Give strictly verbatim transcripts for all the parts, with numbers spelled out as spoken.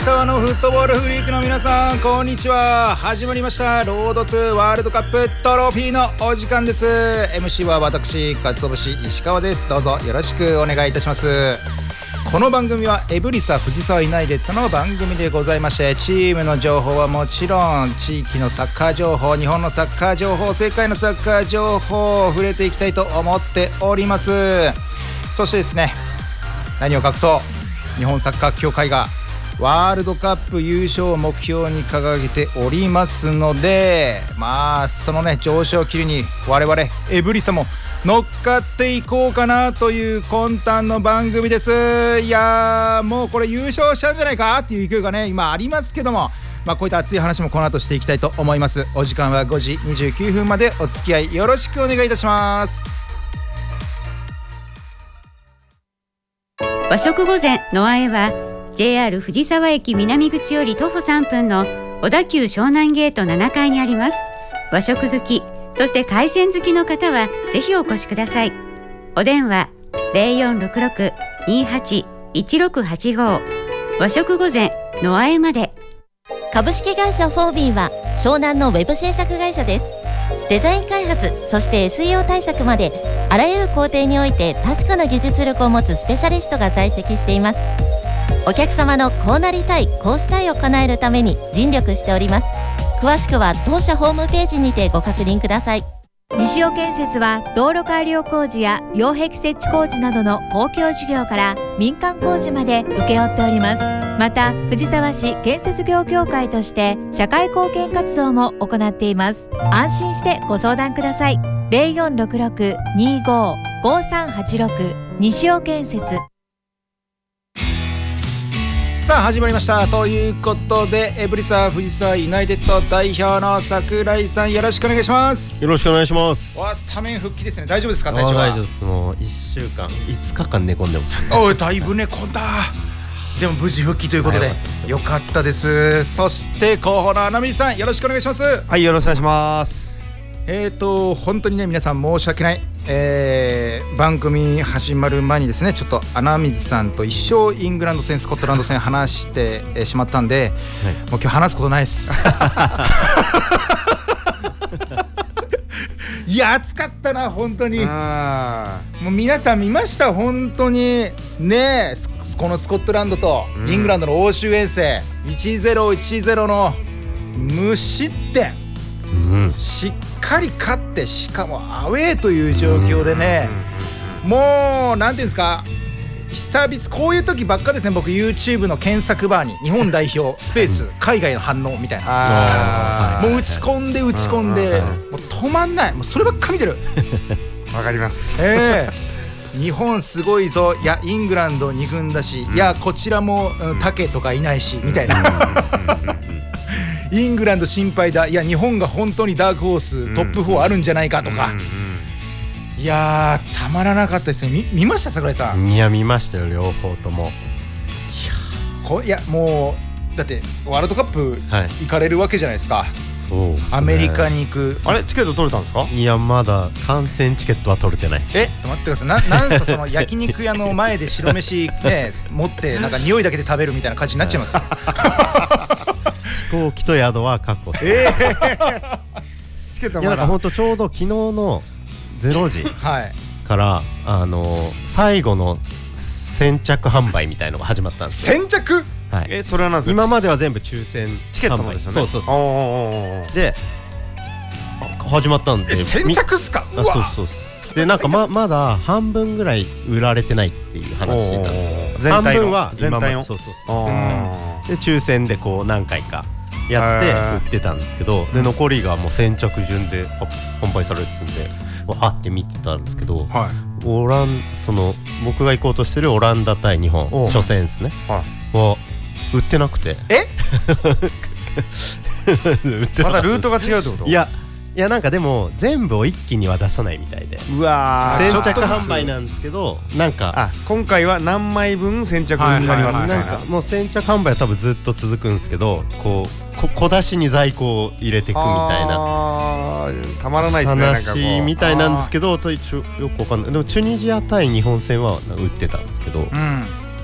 沢のフットボールフリークの皆さん、こんにちは。始まりましたロードトゥワールドカップトロフィーのお時間です。 エムシー は私、かつお節石川です。どうぞよろしくお願いいたします。この番組はエブリサ藤沢ユナイテッドの番組でございまして、チームの情報はもちろん地域のサッカー情報、日本のサッカー情報、世界のサッカー情報を触れていきたいと思っております。そしてですね、何を隠そう日本サッカー協会がワールドカップ優勝を目標に掲げておりますので、まあそのね上昇気流に我々エブリサも乗っかっていこうかなという魂胆の番組です。いやーもうこれ優勝しちゃうんじゃないかっていう勢いがね今ありますけども、まあこういった熱い話もこの後していきたいと思います。お時間はごじにじゅうきゅうふんまでお付き合いよろしくお願いいたします。 和食御膳ノアエは ジェイアール 藤沢駅南口より徒歩さんぷんの小田急湘南ゲートななかいにあります。和食好き、そして海鮮好きの方はぜひお越しください。お電話 ゼロよんろくろく にはち いちろくはちご 和食御膳ノアエまで。 株式会社フォービーは湘南のウェブ制作会社です。デザイン開発、そして エスイーオー 対策まであらゆる工程において確かな技術力を持つスペシャリストが在籍しています。お客様のこうなりたい、こうしたいを叶えるために尽力しております。詳しくは当社ホームページにてご確認ください。 西尾建設は道路改良工事や擁壁設置工事などの公共事業から民間工事まで請け負っております。また藤沢市建設業協会として社会貢献活動も行っています。安心してご相談ください。ゼロよんろくろく にご ごさんはちろく 西尾建設。 さあ始まりましたということで、エブリサ藤沢ユナイテッド代表の櫻井さん、よろしくお願いします。 よろしくお願いします。 わスタメン復帰ですね。大丈夫ですか体調は。 大丈夫です。もういっしゅうかんいつかかん寝込んでました。 おいだいぶ寝込んだ。でも無事復帰ということでよかったです。そして候補のアナミさん、よろしくお願いします。 はい、よろしくお願いします。 えーと本当にね皆さん申し訳ない、えー、番組始まる前にですねちょっと穴水さんと一生イングランド戦スコットランド戦話してしまったんで、はい、もう今日話すことないですいや暑かったな本当に。あもう皆さん見ました本当にね。このスコットランドとイングランドの欧州遠征、うん、いちたいゼロ いちたいゼロ の無失点、うん、しっかり勝って、しかもアウェーという状況でね、もうなんていうんですか、久々こういう時ばっかですね。僕 YouTube の検索バーに日本代表スペース海外の反応みたいな、もう打ち込んで打ち込んでもう止まんない。もうそればっか見てるわかります。 えー日本すごいぞ、いやイングランドに軍だし、うん、いやこちらもタケとかいないし、うん、みたいなイングランド心配だ、いや日本が本当にダークホース、うん、トップフォーあるんじゃないかとか、うんうん、いやーたまらなかったですね。 見, 見ました櫻井さん。 いや見ましたよ両方とも。いやこいやもうだってワールドカップ行かれるわけじゃないですか、はい。そうですね、アメリカに行く。 あれチケット取れたんですか。 いやまだ観戦チケットは取れてないです。 え待ってください。 な, なんですかその焼肉屋の前で白飯ね持ってなんか匂いだけで食べるみたいな感じになっちゃいますよ飛行機と宿は確保して、えー、チケットはまだ。いやなんかほんとちょうど昨日のゼロじから、はい、あの最後の先着販売みたいのが始まったんですよ。 先着はい、 えそれはなぜ今までは全部抽選チケットもですよね。 そうそうそうで始まったんで先着っすか。うわそうそうそうでなんか ま, まだ半分ぐらい売られてないっていう話なんですよ。 全体の半分は全体のそうそうそうで抽選でこう何回かやって売ってたんですけど、で残りがもう先着順で販売されるっつんであって見てたんですけど、はい、オランその僕が行こうとしてるオランダ対日本初戦ですね、はい、は売ってなくて。 えまたルートが違うってこと。 いやいやなんかでも全部を一気には出さないみたいで、 うわ先着販売なんですけど、なんかあ今回は何枚分先着になります。 なんかもう先着販売は多分ずっと続くんですけど、こうこ小出しに在庫を入れていくみたいなたまらないですね話みたいなんですけど、と一応よくわかんない。でもチュニジア対日本戦は売ってたんですけど、うん、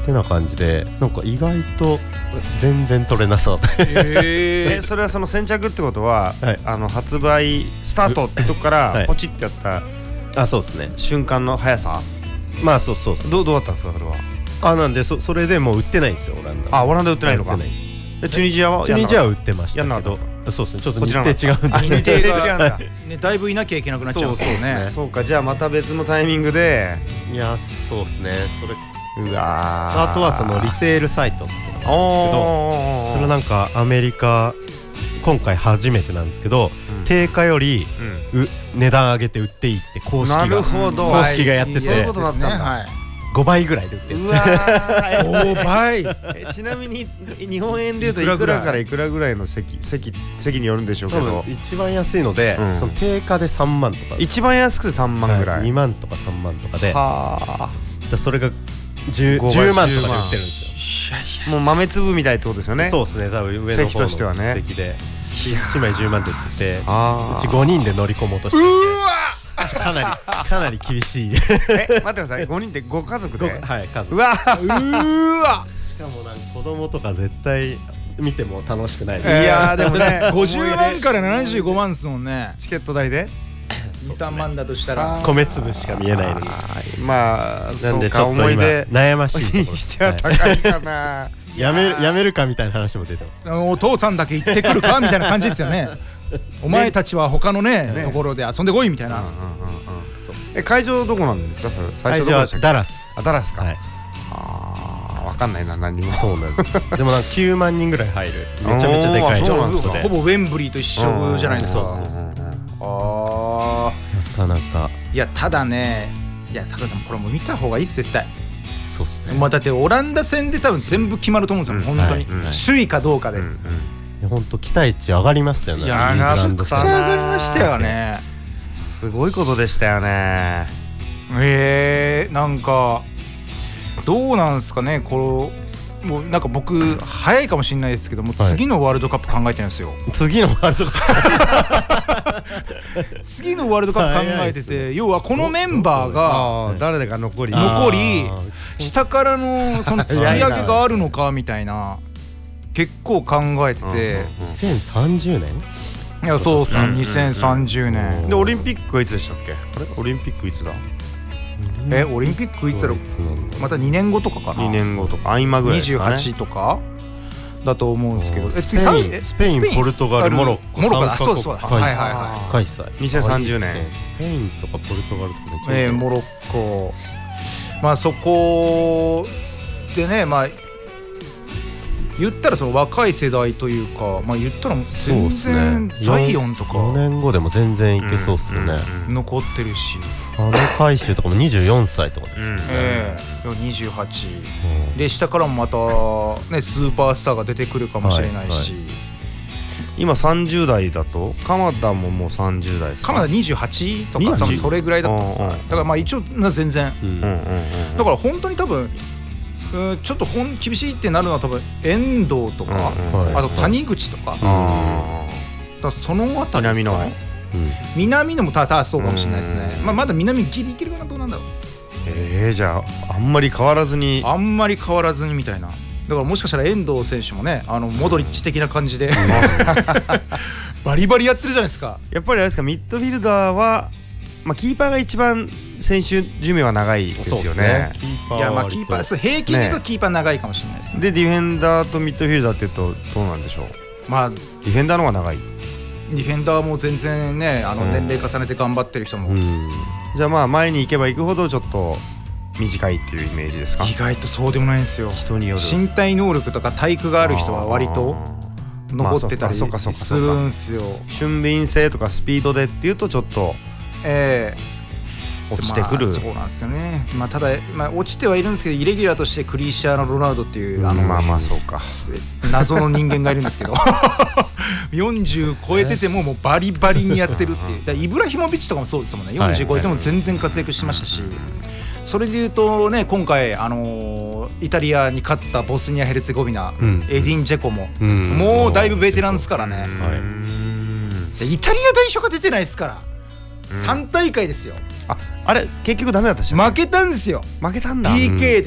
ってな感じでなんか意外と全然取れなさえー、えそれはその先着ってことは、はい、あの発売スタートってとこからポチってやったあそうですね瞬間の速さまあそうそうそうどうどうだったんですかそれはあなんで そ, それでもう売ってないんですよオランダあオランダ売ってないのかでチュニジアはチュニジアは売ってましたけどそうですねちょっと日程違うんで日程が違うんだ、ね、だいぶいなきゃいけなくなっちゃうんですよねそうかじゃあまた別のタイミングでいやそうですねそれうわあとはそのリセールサイトっていうのがあるんですけどそれなんかアメリカ今回初めてなんですけど、うん、定価より、うん、値段上げて売っていいって公式がなるほど公式がやってて、 そういうことだったんだ、 はい、 ごばいぐらいで売ってるんですうわーごばいちなみに日本円でいうといくらからいくらぐらいの席席席によるんでしょうけど一番安いので、うん、その定価でさんまんとか一番安くてさんまんぐらい、 はい、にまんとかさんまんとかではあそれが 10, じゅうまんとかで売ってるんですよいやいやもう豆粒みたいってことですよねそうですね多分上の方の席としてはね席でいちまいじゅうまんで売っててうちごにんで乗り込もうとしててうわかなりかなり厳しいえ待ってくださいごにんでご家族ではい家族うわうーわしかもなんか子供とか絶対見ても楽しくない、 いやーでもねごじゅうまんからななじゅうごまんですもんねチケット代でにさんまんだとしたら米粒しか見えないのにまあなんでちょっと今悩ましいところですじゃ高いかなやめるやめるかみたいな話も出てますお父さんだけ行ってくるかみたいな感じですよねお前たちは他のねところで遊んでこいみたいなえ会場どこなんですか最初どこでしたっけダラスあダラスか、 はい、 あ分かんないな何もそうなんですでもなんかきゅうまんにんぐらい入るめちゃめちゃでかいほぼウェンブリーと一緒じゃないですかそうそうそうあなかなかいやただねいや坂田さんこれもう見た方がいいっす絶対そうっすねまあだってオランダ戦で多分全部決まると思うんですよ、うん、本当に、はい、首位かどうかで、うんうん、 いや本当期待値上がりましたよねいや上がった上がりましたよねすごいことでしたよねえー、なんかどうなんすかねこれもうなんか僕早いかもしれないですけども、はい、次のワールドカップ考えてるんですよ次のワールドカップ次のワールドカップ考えてて要はこのメンバーが誰か残り残り下からのその突き上げがあるのかみたいな結構考えててにせんさんじゅうねんいやそうさにせんさんじゅうねんでオリンピックはいつでしたっけあれオリンピックいつだえオリンピックいつだろうまたにねんごとかかなにねんごとか合間ぐらいですかねにじゅうはちとかだと思うんですけどスペインスペインポルトガルモロッコモロッコだそうそうだはいはいはい開催にせんさんじゅうねんスペインとかポルトガルとかめっちゃえモロッコまあそこでねまあ言ったらその若い世代というかまあ言ったら全然ザイオンとかよねんごでも全然いけそうっすよね残ってるしあの回収とかもにじゅうよんさいとかでええにじゅうはちで下からもまたねスーパースターが出てくるかもしれないし今さんじゅう代だと鎌田ももうさんじゅう代ですか鎌田にじゅうはちとか多分それぐらいだったんですよだからまあ一応全然だから本当に多分うんちょっとほん厳しいってなるのは多分遠藤とか、うん、あと谷口とか、うん、だからそのあたりですかね南野もただそうかもしれないですね、まあ、まだ南ギリいけるかなどうなんだろうえー、じゃああんまり変わらずにあんまり変わらずにみたいなだからもしかしたら遠藤選手もねあのモドリッチ的な感じでバリバリやってるじゃないですかやっぱりあれですかミッドフィルダーは、まあ、キーパーが一番選手寿命は長いですよね。 いやまあキーパー平均で言うとキーパー長いかもしれないですね。 でディフェンダーとミッドフィルダーっていうとどうなんでしょう。まあディフェンダーの方が長い。 ディフェンダーも全然ねあの年齢重ねて頑張ってる人も、うん、 じゃあまあ前に行けば行くほどちょっと短いっていうイメージですか。 意外とそうでもないんですよ。 人による身体能力とか体育がある人は割と残ってたりするんですよ。 俊敏性とかスピードでっていうとちょっとええー落ちてくる、 まあ、そうなんですよね、まあ、ただ、まあ、落ちてはいるんですけどイレギュラーとしてクリスチャーノ・ロナウドっていう、 うん、あのまあまあそうか謎の人間がいるんですけどよんじゅう超えててももうバリバリにやってるっていうだからイブラヒモビッチとかもそうですもんねよんじゅう超えても全然活躍してましたし、はいはい、それでいうとね今回、あのー、イタリアに勝ったボスニア・ヘルツェゴビナ、うん、エディン・ジェコも、うん、もうだいぶベテランですからね、うんはい、イタリア代表が出てないですから、うん、さん大会ですよ。 あ, あれ結局ダメだったし負けたんですよ。 負けたんだピーケー で、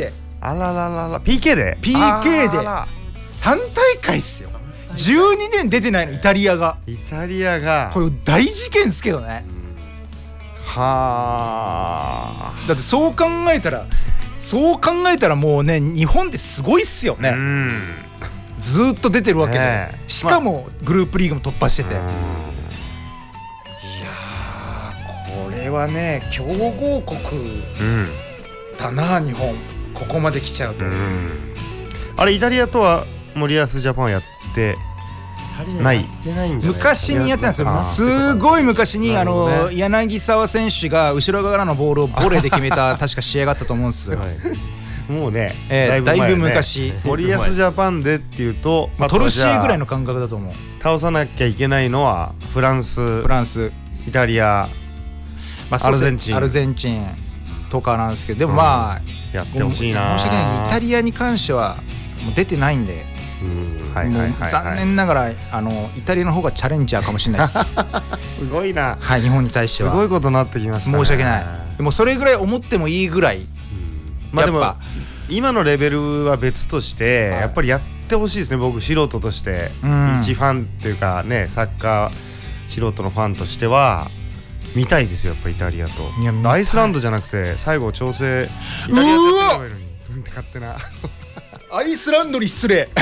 あらららら ピーケー でピーケー でさん大会っすよ。じゅうにねん出てないのイタリアが。 イタリアがこれ大事件ですけどね。 はあ。 だってそう考えたらそう考えたらもうね日本ってすごいっすよね。 うんずーっと出てるわけで、 ね、 しかもグループリーグも突破してて、いやーこれはね強豪国だな、日本ここまで来ちゃうと、うん、 あれイタリアとは森保ジャパンやってない昔にやってたんですよ。すごい昔に、ね、あの柳沢選手が後ろ側のボールをボレーで決めた確か試合があったと思うんですよ、はい、 もうね、 えー、だいぶ前ね、だいぶ昔森保ジャパンでっていうとトルシエぐらいの感覚だと思う。 倒さなきゃいけないのはフランスフランスイタリア、まあ、アルゼンチンアルゼンチンとかなんですけど、でもまあ、 うん、やってほしいな。 申し訳ないイタリアに関してはもう出てないんで、残念ながらあのイタリアの方がチャレンジャーかもしれないですすごいな、 はい、日本に対してはすごいことになってきましたね。 申し訳ない。でもそれぐらい思ってもいいぐらい、うん、 まあでも今のレベルは別として、はい、やっぱりやってほしいですね。僕素人として、うん、一ファンっていうかねサッカー素人のファンとしては見たいですよやっぱイタリアと。アイスランドじゃなくて最後調整イタリアでやってたのに勝手なアイスランドに失礼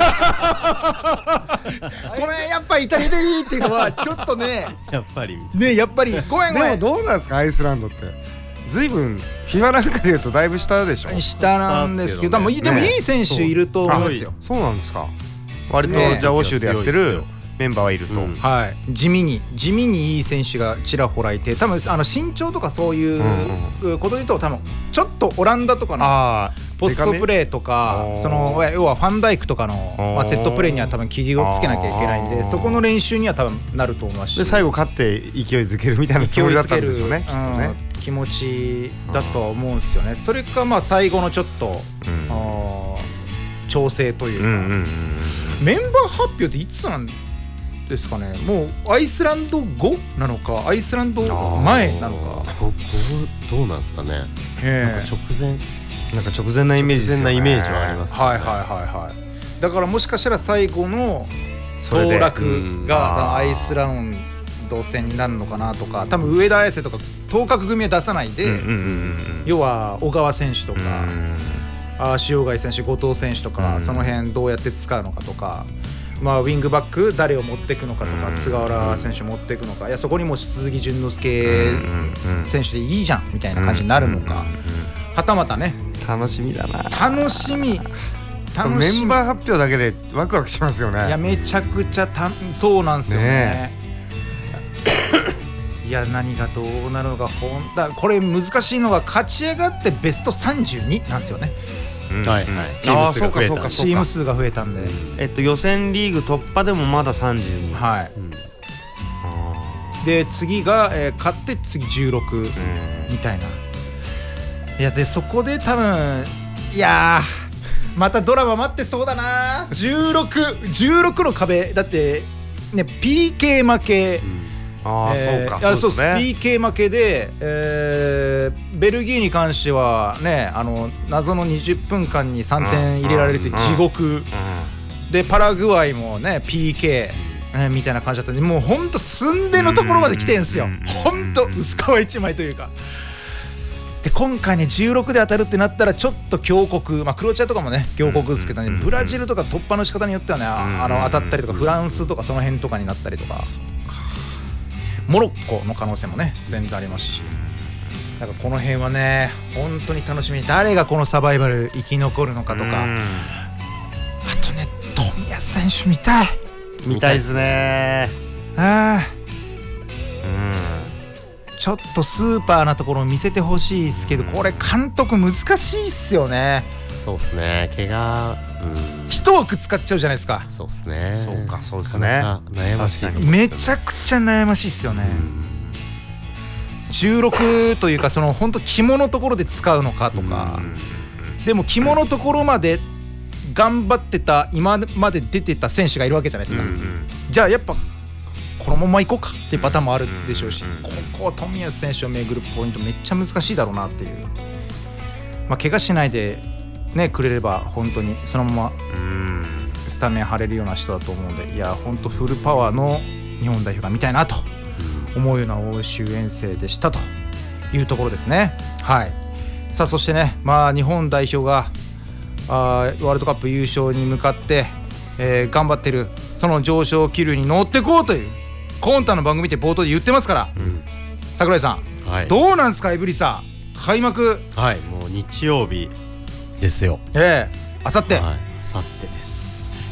ごめんやっぱイタリアでいいっていうのはちょっとねやっぱりねやっぱりごめんごめん。 でもどうなんですかアイスランドってずいぶん フィファ なんかでいうとだいぶ下でしょ。 下なんですけど、でもいい選手いると思いますよ。 そうなんですか。割とじゃあ欧州でやってるメンバーはいると、うん、 はい、地味に地味にいい選手がちらほらいて、多分あの身長とかそういうことで言うと多分ちょっとオランダとかのポストプレーとかその要はファンダイクとかの、まあ、セットプレーには多分切りをつけなきゃいけないんで、そこの練習には多分なると思いますし、 で最後勝って勢いづけるみたいなつもりだったんですよね、きっとね、 うん、気持ちだとは思うんですよね。それかまあ最後のちょっと、うん、調整というか、うんうんうん、メンバー発表っていつなんですかね。もうアイスランド後なのかアイスランド前なのかどうなんですかね、えー、なんか直前なんか直前なイメージですよね。 直前なイメージはありますね。 はいはいはいはい。だからもしかしたら最後の当落がアイスランド戦になるのかなとか、多分上田綺世とか頭角組は出さないで、うんうんうんうん、要は小川選手とか、あ塩貝選手後藤選手とか、うん、その辺どうやって使うのかとか、まあ、ウィングバック誰を持っていくのかとか、うん、菅原選手持っていくのか、いやそこにも鈴木淳之介選手でいいじゃんみたいな感じになるのか、はたまたね楽しみだな。 楽しみ楽しみ。 メンバー発表だけでワクワクしますよね。 いやめちゃくちゃたそうなんですよ ね, ねいや何がどうなるのかほんだこれ難しいのが勝ち上がってベストさんじゅうになんですよね、 うんはいはい、チーム数が増えたんで、 チーム数が増えたんで、 えっと、予選リーグ突破でもまださんじゅうに、 はい、うん、で次が、えー、勝って次じゅうろくみたいな、いやでそこで多分いやまたドラマ待ってそうだな。じゅうろく、じゅうろくの壁だってね ピーケー 負け、うん、 ああ、えー、そうかそうですね。 ピーケー 負けで、えー、ベルギーに関してはねあの謎のにじゅっぷんかんにさんてん入れられるという地獄、うんうんうん、でパラグアイもね ピーケー、えー、みたいな感じだったんで、もうほんと寸出のところまで来てんすよ、うんうんうん、ほんと薄皮一枚というか。で今回ねじゅうろくで当たるってなったらちょっと強国、まあ、クロアチアとかもね強国ですけどね、ブラジルとか突破の仕方によってはねあの当たったりとか、フランスとかその辺とかになったりとか、モロッコの可能性もね全然ありますし、なんかこの辺はね本当に楽しみ。誰がこのサバイバル生き残るのかとか、あとね冨安選手見たい見たいですね。 ああちょっとスーパーなところを見せてほしいですけど、これ監督難しいっすよね。 そうっすね、怪我、 うん、一枠使っちゃうじゃないですか。 そうっすね。 そうかそうですね。 悩ましい、 めちゃくちゃ悩ましいっすよね、うん、じゅうろくというかその本当肝のところで使うのかとか、うん、でも肝のところまで頑張ってた今まで出てた選手がいるわけじゃないですか、うんうん、じゃあやっぱこのまま行こうかっていうパターンもあるでしょうし、ここは冨安選手を巡るポイントめっちゃ難しいだろうなっていう、まあ、怪我しないでねくれれば本当にそのままスタメン張れるような人だと思うので、いや本当フルパワーの日本代表が見たいなと思うような欧州遠征でしたというところですね。はい。さあそしてね、まあ日本代表があワールドカップ優勝に向かって、えー、頑張ってるその上昇気流に乗ってこうというコンタの番組って冒頭で言ってますから、うん、櫻井さん、はい、どうなんですかエブリサ開幕。 はい、もう日曜日ですよ。 ええー、あさって。 はい、あさってです。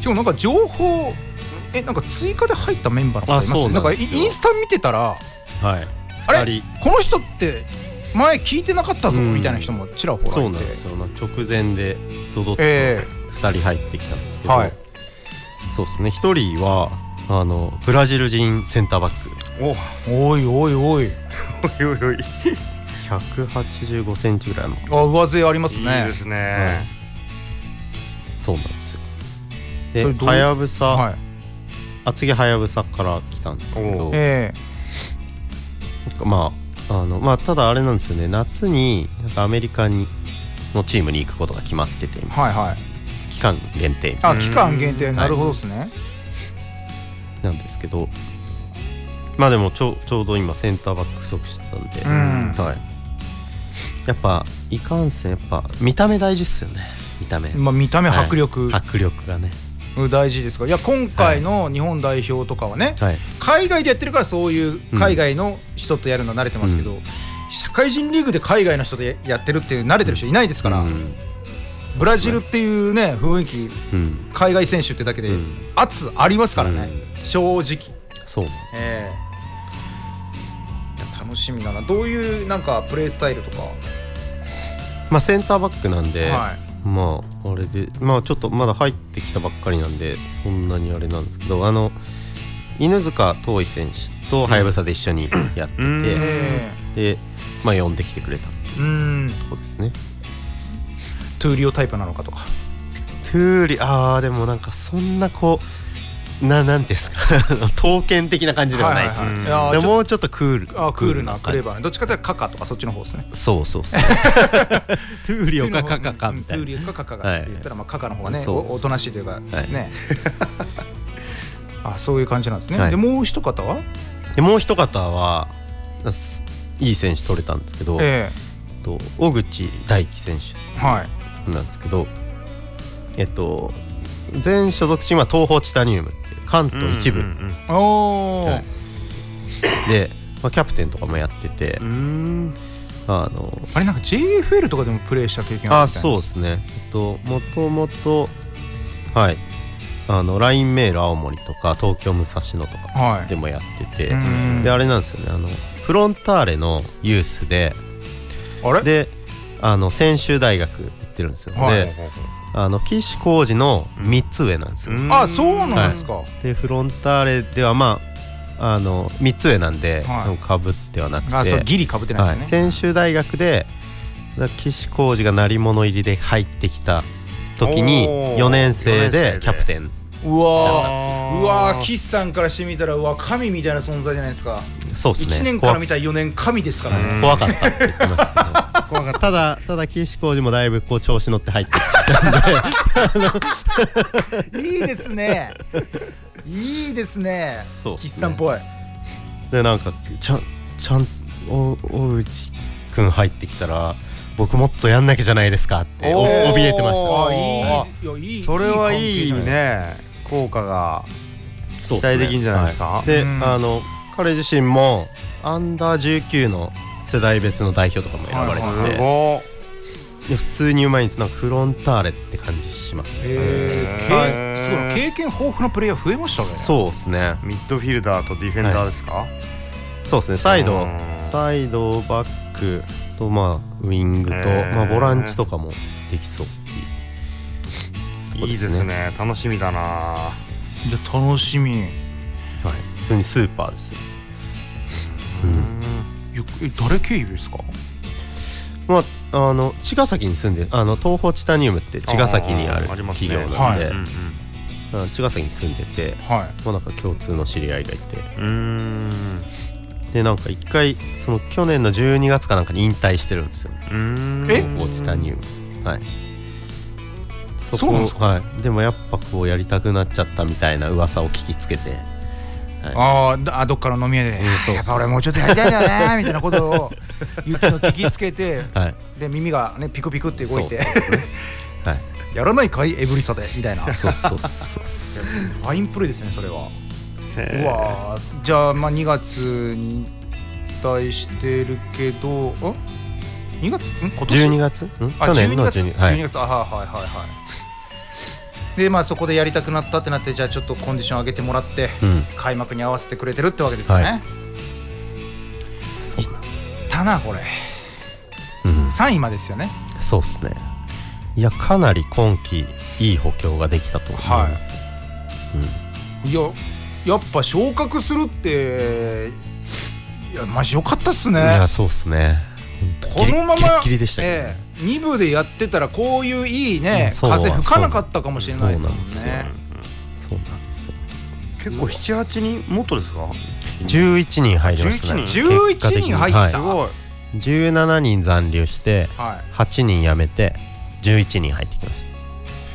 しかもなんか情報えなんか追加で入ったメンバーの方いますね。なんかインスタ見てたら、はい、あれこの人って前聞いてなかったぞみたいな人もちらほらいて、 そうなんですよ。直前でドドッとふたり入ってきたんですけど、はい、そうですね。ひとりはあのブラジル人センターバック。 おおいおいおいおいおいおいひゃくはちじゅうごセンチぐらいの。 あ、上背ありますね。 いいですね、はい、 そうなんですよ。ではやぶさ、はい、厚木はやぶさから来たんですけど、えー、まああのまあただあれなんですよね。夏になんかアメリカにのチームに行くことが決まってて、はいはい、期間限定。 あ、期間限定、なるほどですね、はい、 なんですけど、まあでもちょ、ちょうど今センターバック不足してたんで、うん、はい、やっぱいかんせんやっぱ見た目大事っすよね。見た目、 まあ、見た目迫力、 はい、迫力がね大事ですから。いや今回の日本代表とかはね、はい、海外でやってるからそういう海外の人とやるの慣れてますけど、うん、社会人リーグで海外の人でやってるっていう慣れてる人いないですから、うん、ブラジルっていうね雰囲気、うん、海外選手ってだけで圧ありますからね、うん、正直そう、 えー、楽しみだな。どういうなんかプレースタイルとか。 まあセンターバックなんで、はい、まああれでまあちょっとまだ入ってきたばっかりなんでそんなにあれなんですけど、あの犬塚遠い選手とはやぶさで一緒にやってて、うん、でまあ呼んできてくれたっていうとこですね。 トゥーリオタイプなのかとか。 トゥーリああでもなんかそんなこうななんていうんですか刀剣的な感じではないです、はいはいはい、でももうちょっとクールあクールなクレバー、どっちかというとカカとかそっちの方ですね。 そうそうそうトゥーリオかカカかみたいな。 トゥーリオかカカがって言ったら、まあカカの方がねおとなしいというかね、はい、あそういう感じなんですね、はい、でもう一方はでもう一方はいい選手取れたんですけど、えー、と小口大輝選手なんですけど、はい、えっと前所属チームは東宝チタニウムっていう関東一部、うんうんうん、おはい、で、まあ、キャプテンとかもやってて、うーんあのあれなんか ジェイエフエル とかでもプレーした経験あるみたいな。 あそうですね。えっともともとはいあの ライン メール青森とか東京武蔵野とかでもやってて、はい、であれなんですよね、あのフロンターレのユースであれであの専修大学行ってるんですよ、はい、であの岸浩二のみっつ上なんですよ。 あそうなんですか、はい、 でフロンターレではまああのみっつ上なんで、はい、かぶってはなくて、 あそうギリかぶってないですね、はい、 専修大学で岸浩二が鳴り物入りで入ってきた時によねん生でキャプテン。 うわーうわー岸さんからしてみたらうわ神みたいな存在じゃないですか。 そうですね。 いちねんから見たらよねん神ですからね。 怖かったって言ってましたけど怖かった。ただただ岸浩二もだいぶこう調子乗って入ってきたんでいいですねいいですね。そうですね、岸さんっぽい。 でなんかちゃんちゃんお大内くん入ってきたら僕もっとやんなきゃじゃないですかって怯えてました。 あいいいやいいそれはいいね。効果が期待できるんじゃないですか。 で、あの彼自身もアンダーじゅうきゅうの世代別の代表とかも選ばれてて、はい、普通にうまいんです。なんかフロンターレって感じしますね。 へーすごい経験豊富なプレイヤー増えましたね。 そうですね。 ミッドフィルダーとディフェンダーですか、はい、 そうですね。サイドサイドバックとまあウィングと、まあ、ボランチとかもできそうっていういいですね。楽しみだな。いや楽しみ、はい、 普通にスーパーですね。 うんえ誰経由ですか。 まああの茅ヶ崎に住んであの東宝チタニウムって茅ヶ崎にある企業なんで、茅ヶ崎に住んでて、はい、まあなんか共通の知り合いがいて、うーんでなんか一回その去年のじゅうにがつかなんかに引退してるんですよ。うーんえ東宝チタニウムはいそこそうなんですか。 はい、でもやっぱこうやりたくなっちゃったみたいな噂を聞きつけて、 あーあどっかの飲み屋で、 うんそうそうそうやっぱ俺もうちょっとやりたいんだよねみたいなことを言っての聞きつけて、 はい、 で耳がねピクピクって動いて、 そうですねはい、 やらないかいエブリサでみたいなフそうそうそうそうァインプレーですねそれは。 へーうわーじゃあまあにがつに引退してるけど、んにがつん今年じゅうにがつんあ去年のじゅうにがつじゅうに、はいじゅうにがつあはいはいはいはいでまあそこでやりたくなったってなって、じゃあちょっとコンディション上げてもらって、 うん、 開幕に合わせてくれてるってわけですよね、 はい、 そうなんですたなこれ、 うん、 さんいまでですよね。 そうですね。いやかなり今季いい補強ができたと思います、 はい、うん、いややっぱ昇格するっていやマジ良かったっすね。 いやそうっすね。 このままギリッギリでしたけどね、 えー、に部でやってたらこういういいね、 うん、 風吹かなかったかもしれないですもんね。 そうなんですよ。 結構ななはちにんもっとですか。 じゅういちにん入りましたね。 じゅういちにん入った、はい、 すごい。 じゅうななにん残留して、はい、はちにん辞めてじゅういちにん入ってきました。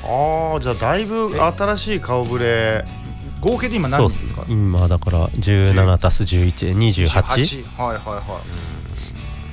ああじゃあだいぶ新しい顔ぶれ。 合計で今何人ですか。 今だからじゅうななたすじゅういちでにじゅうはち。 はいはいはい、うん、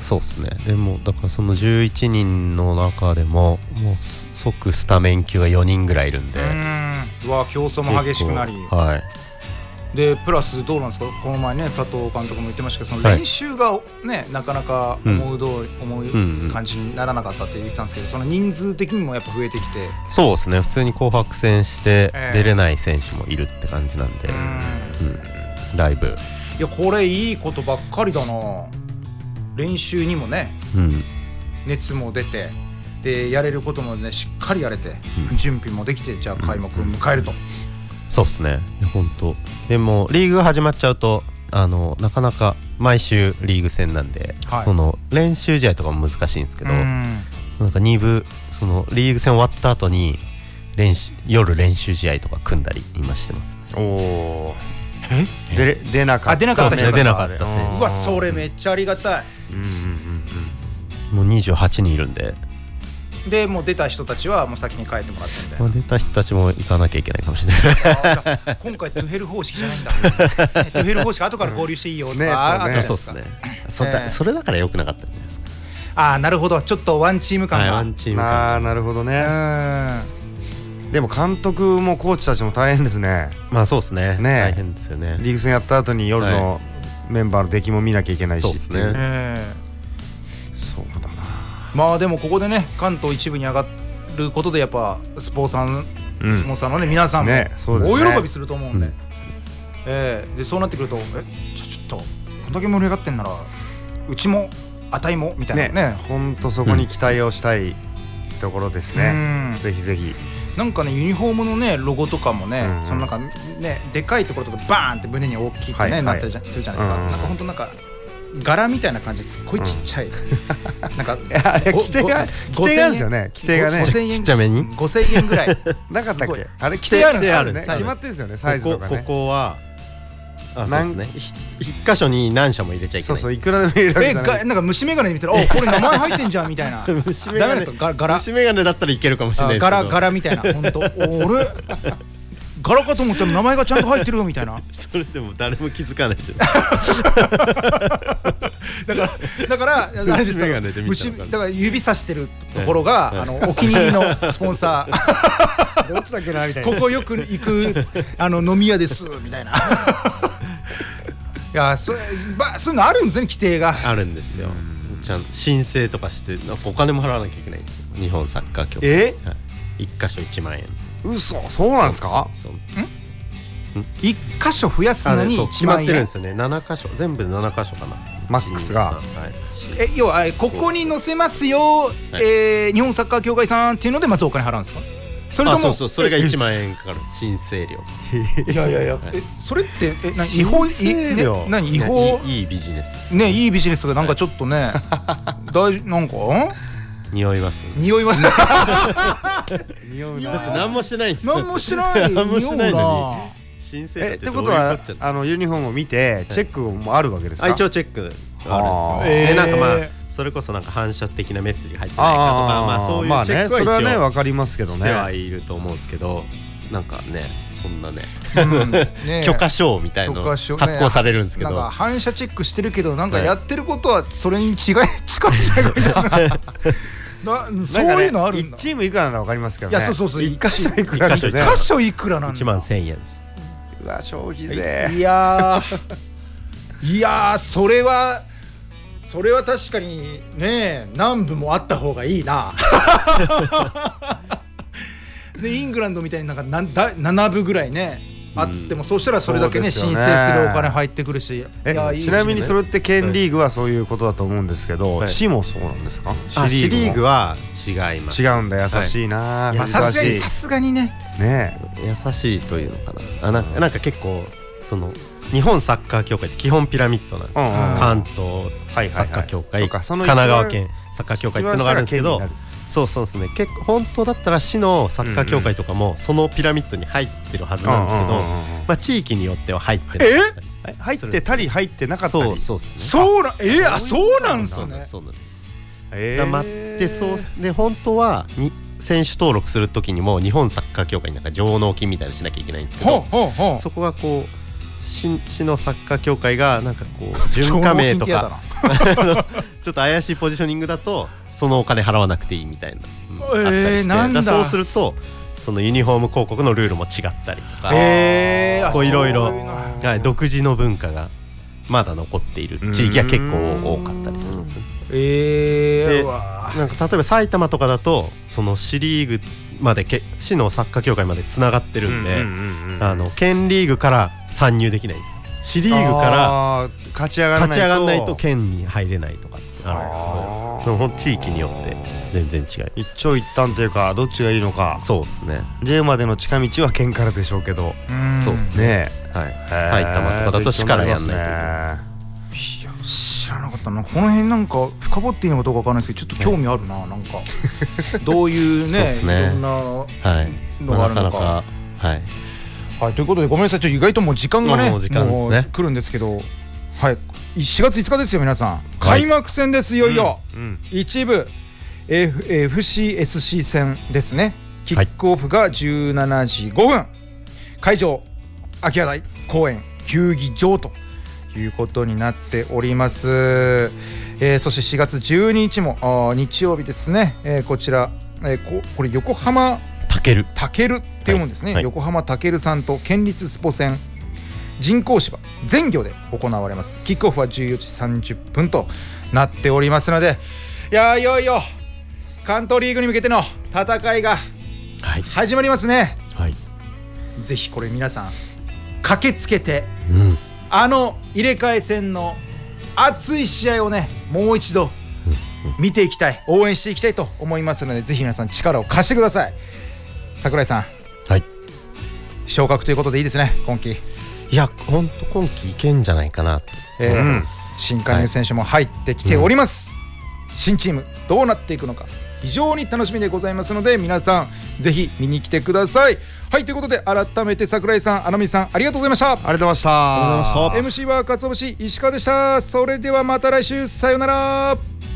そうですね。でもだからそのじゅういちにんの中でももう即スタメン級がよにんぐらいいるんで、 うんうわ競争も激しくなり、 はい、 でプラスどうなんですか。この前ね佐藤監督も言ってましたけど、その練習がね、はい、なかなか思う通り、うん、思う感じにならなかったって言ってたんですけど、その人数的にもやっぱ増えてきて。 そうですね。普通に紅白戦して出れない選手もいるって感じなんで、えーうん、だいぶいやこれいいことばっかりだな。練習にもね、うん、熱も出てでやれることもねしっかりやれて、うん、準備もできて、じゃあ開幕を迎えると、うん、 そうですね。本当でもリーグが始まっちゃうとあのなかなか毎週リーグ戦なんで、はい、その練習試合とかも難しいんですけど、うんなんかに部そのリーグ戦終わった後に練習夜練習試合とか組んだり今してます、ね、おおえで出なかったあ出なかった出なかった選手。 うわそれめっちゃありがたい。うんうんうんうん、もうにじゅうはちにんいるんで、 でもう出た人たちはもう先に帰ってもらってみたいな、 まあ、出た人たちも行かなきゃいけないかもしれない今回トゥヘル方式じゃないんだ、ね、トゥヘル方式後から合流していいよとか、うんね、あったじゃないですか。 そうですね。そ, だそれだから良くなかったんじゃないですか。 ああなるほど。ちょっとワンチーム感が、はい、ワンチーム感あなるほどね。でも監督もコーチたちも大変ですね。 まあそうですね。ね大変ですよね。 リーグ戦やった後に夜のメンバーの出来も見なきゃいけないし、 そうですね、えー、そうだな。 まあでもここでね関東一部に上がることでやっぱスポーツさん、うん、スポンサーのね皆さんも大喜びすると思うんで、ねえー、でそうなってくるとえじゃあちょっとこんだけ盛り上がってんならうちもあたいもみたいなね。 ねほんとそこに期待をしたいところですね、うん、ぜひぜひ。 なんかねユニフォームのねロゴとかもね、うんうん、そのなんかねでかいところとかバーンって胸に大きくね、はいはい、なったりするじゃないですか、うんうん、なんかほんとなんか柄みたいな感じですっごいちっちゃい、うん、なんか規定が規定があるんですよね。規定がねちっちゃめにごせんえんぐらいなかったっけ。あれ規定あるんですあるね。決まってるんですよねサイズとかね。 ここはあそうですね。一箇所に何社も入れちゃいけない。 そうそういくらでも入れられる。 えがなんか虫眼鏡見たらおこれ名前入ってんじゃんみたいな。 虫眼鏡虫眼鏡だったらいけるかもしれないですけど。 柄柄みたいな本当。俺柄かと思ったら名前がちゃんと入ってるよみたいな。 それでも誰も気づかないじゃん。 だからだからあれですよ。虫だから指さしてるところが、はい、あのお気に入りのスポンサー。 どっちだっけなみたいな。 ここよく行くあの飲み屋ですみたいな。いやそばそういうのあるんですね規定が。 あるんですよ。ちゃん申請とかしてお金も払わなきゃいけないんですよ。日本サッカー協会。 え？ 一箇所いちまんえん。 嘘そうなんですか？ そう一箇所増やすのにいちまんえん。 決まってるんですよね。なな箇所全部でなな箇所かな。 マックスが。はい、 え要はここに載せますよ、はいえー、日本サッカー協会さんっていうのでまずお金払うんですか？それともそうそうそれがいちまんえんかかる申請料。 いやいやいや、はい、えそれってえな違法申請料、 ね、何違法いいビジネスですね。いいビジネスがなんかちょっとね、だいなんか匂います。 匂います。 匂いだって何もしてないんですよ。 何もしてない。 何もしてないのに。申請えってことはあのユニフォームを見てチェックもあるわけですか？ 一応チェックあるんですよ。でなんかまあそれこそなんか反射的なメッセージが入ってないかとか、まあそういうチェックは一応まあね、それはね分かりますけどね、 してはいると思うんですけど、なんかねそんなね、 うんね許可証みたいの発行されるんですけど、 ね、なんか反射チェックしてるけどなんかやってることはそれに違い近いじゃないかみたいななそういうのあるんだ。 いちチームいくらなら分かりますけどね。 いやそうそうそう、 いっ箇所いくらなんでね。 いっ箇所いくらなんだ。 いちまんせんえんです。 うわ消費税。 いやーいやーそれはそれは確かにね何部もあった方がいいなでイングランドみたいになんかなだなな部ぐらいねあっても、そうしたらそれだけね申請するお金入ってくるし、 えいやいいですね。ちなみにそれって県リーグはそういうことだと思うんですけど、はい、市もそうなんですか？ あ市リーグは違います。 違うんだ。優しいな、はい、 まあ、さすがにさすがにねね優しいというのかな。あな、なんか結構その日本サッカー協会って基本ピラミッドなんですよ、うんうん、関東サッカー協会、はいはいはい、神奈川県サッカー協会っていうのがあるんですけど、そうそうですね、結構本当だったら市のサッカー協会とかもそのピラミッドに入ってるはずなんですけど、まあ地域によっては入ってない。 え入ってたり入ってなかったり。 そうそうですね。 そうなえあそうなんですね。 そうなんです。えー、待ってそうで本当はに選手登録するときにも日本サッカー協会になんか上納金みたいなのしなきゃいけないんですけど、 ほうほうほう、 そこがこう市, 市のサッカー協会がなんかこう準加盟とかちょっと怪しいポジショニングだとそのお金払わなくていいみたいな、うん、あったりして、なんだそうするとそのユニフォーム広告のルールも違ったりとか、 えー、 こういろいろ独自の文化がまだ残っている地域が結構多かったりするんですよね。 えー、 でなんか例えば埼玉とかだとその市リーグまでけ市のサッカー協会までつながってるんで、あの県リーグから参入できないんです。市リーグから勝ち上がらないと勝ち上がらないと県に入れないとかってあるんですけど、でも地域によって全然違い。 一長一短というかどっちがいいのか。 そうですね。 J までの近道は県からでしょうけど、 そうですね、はい、埼玉とかだと市からやんないといけない。 いや知らなかったな。この辺なんか深掘っていいのかどうかわからないですけどちょっと興味あるな、なんかどういうねいろんなのがあるのか、はい、なかなかはいはい、ということでごめんなさい、ちょっと意外ともう時間がねもう時間ですね、もう来るんですけど、はいしがついつかですよ皆さん、開幕戦です。いよいよ、うんうん、一部 エフシーエスシー 戦ですね。キックオフがじゅうしちじごふん、会場秋葉台公園球技場ということになっております。えー、そしてしがつじゅうににちもあ日曜日ですね、えー、こちら、えー、こ, これ横浜たけるたけるっていうもんですね、はいはい、横浜たけるさんと県立スポ戦人工芝全魚で行われます。キックオフはじゅうよじさんじゅっぷんとなっておりますので、いやいよいよ関東リーグに向けての戦いが始まりますね、はい、ぜひこれ皆さん駆けつけて、うん、あの入れ替え戦の熱い試合をねもう一度見ていきたい、応援していきたいと思いますので、ぜひ皆さん力を貸してください。櫻井さん、はい、昇格ということでいいですね今季。 いや本当今季いけんじゃないかなと思います、 えー、新加入選手も入ってきております、はい、新チームどうなっていくのか非常に楽しみでございますので皆さんぜひ見に来てください。はいということで改めて櫻井さん、穴水さんありがとうございました。ありがとうございました。 エムシー はかつお節石川でした。それではまた来週、さようなら。